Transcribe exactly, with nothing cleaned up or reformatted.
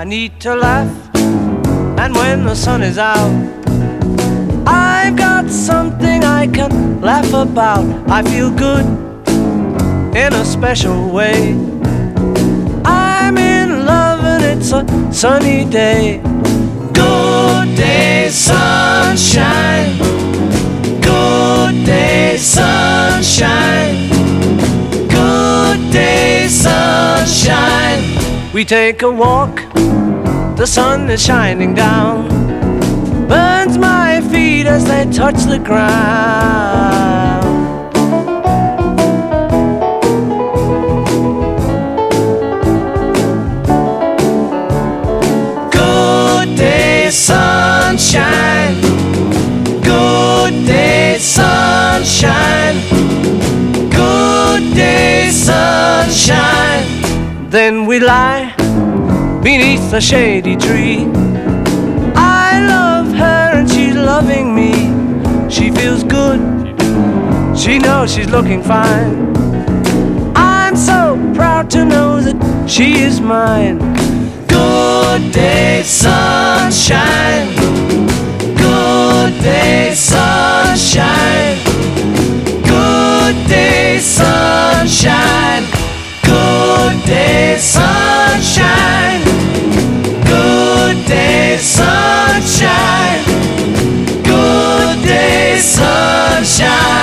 I need to laugh, and when the sun is out, I've got something I can laugh about. I feel good in a special way. I'm in love and it's a sunny day. Good day, sunshine. Good day, sunshine. Good day, sunshine. We take a walk, the sun is shining down, burns my feet as they touch the ground. Good day, sunshine. Good day, sunshine. Good day, sunshine. Then we lie beneath a shady tree. I love her and she's loving me. She feels good, she knows she's looking fine. I'm so proud to know that she is mine. Good day, sunshine. Good day, sunshine. Good day, sunshine. Good day, sunshine. Good day, sunshine. Good day, sunshine.